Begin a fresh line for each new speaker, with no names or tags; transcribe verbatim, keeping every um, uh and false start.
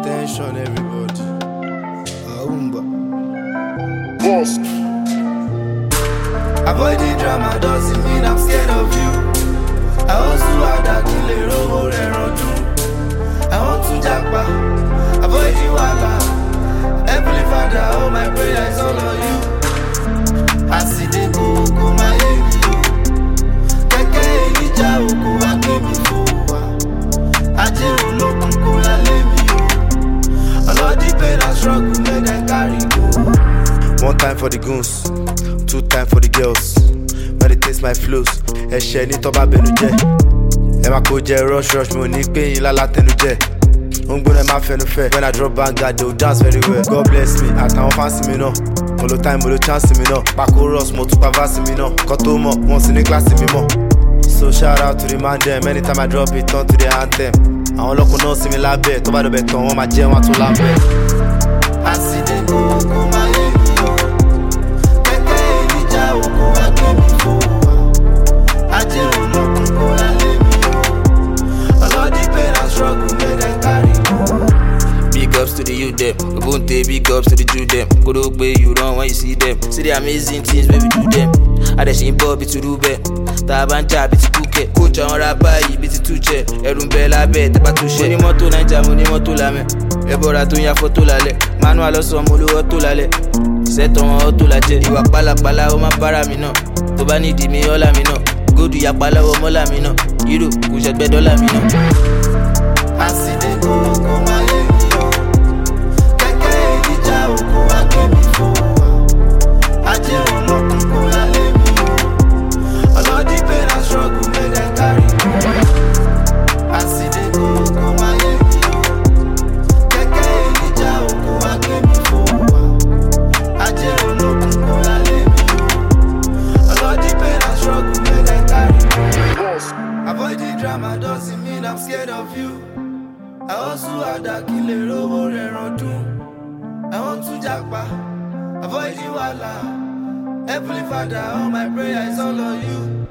Attention everybody. Aumba.
Boss.
Avoiding drama doesn't mean I'm scared of you. I also had a killer over and I want to japa. Avoiding wala. Heavenly Father, all my prayers all on you. I see the go go my baby. Keke Elijah oko wa kemi fowa. Aje olokun ko la lemi o. All the pain and struggle make them carry go. One time for the goons, two time for the girls. When they taste my flows, ẹ̀ṣẹ̀ ní tọ́ba bẹnu jẹ́. Ẹ máa kó jẹ rush rush, mi ò ní pé yín lálá tẹnu jẹ. Ó ń gbóná ẹ máa fẹnu fẹ́. When I drop banger, they will dance very well. God bless me, àtàwọn fáǹsì mi náà. Mo lo time, mo lo chance mi náà. Pako Ross, mo tún pa verse mi náà. Kọ́ tó mọ̀, wọ́n sì ní kíláàsì mi mọ̀. So shout out to the man dem, anytime I drop it, turn to the anthem. Àwọn ọlọ́kùn náà sí mi lábẹ́, tó bá dọ̀bẹ̀ tán, wọ́n máa jẹ́ wọn tó lábẹ́. Àsìdè kókó máa yé mi o. Kẹ̀kẹ́ Elijah oko wa kẹ́mi fowó. Ajé olókun kó lálé mi o. Ọlọ́dí pain and struggle make them carry go.
Big ups to the youth them, Ubuntu, big ups to the Jew them. Kodogbe, you run when you see them. See the amazing things when we do them. Adeshin Bobby to Rube, Tabanja biti Kuke, Coach on rapper, biti Tuche, Erumbela bet, Batushe. Money moto Naija, money moto lame. Ebora to ya photo lale, Manual also mulu oto lale. Set on oto laje, Iwa pala pala o ma para mi no. Toba ni di mi ola mi no. Go do ya pala o mola mi no. Iru, kujet be dola mi no.
Aside go go ma ye mi o. Keke Elijah oko wa kemi fowa. Aje olokun ko lale mi o. Ọlọ́dí pain and struggle make them carry go. Aside go go ma ye mi o. Keke Elijah oko wa kemi fowa. Aje olokun ko lale mi o. Ọlọ́dí pain and struggle make them carry go.
Boss.
Avoiding drama doesn't mean I'm scared of you. I also had a killer over and I want to japa. Avoiding wala. Heavenly Father, all my prayers all on you.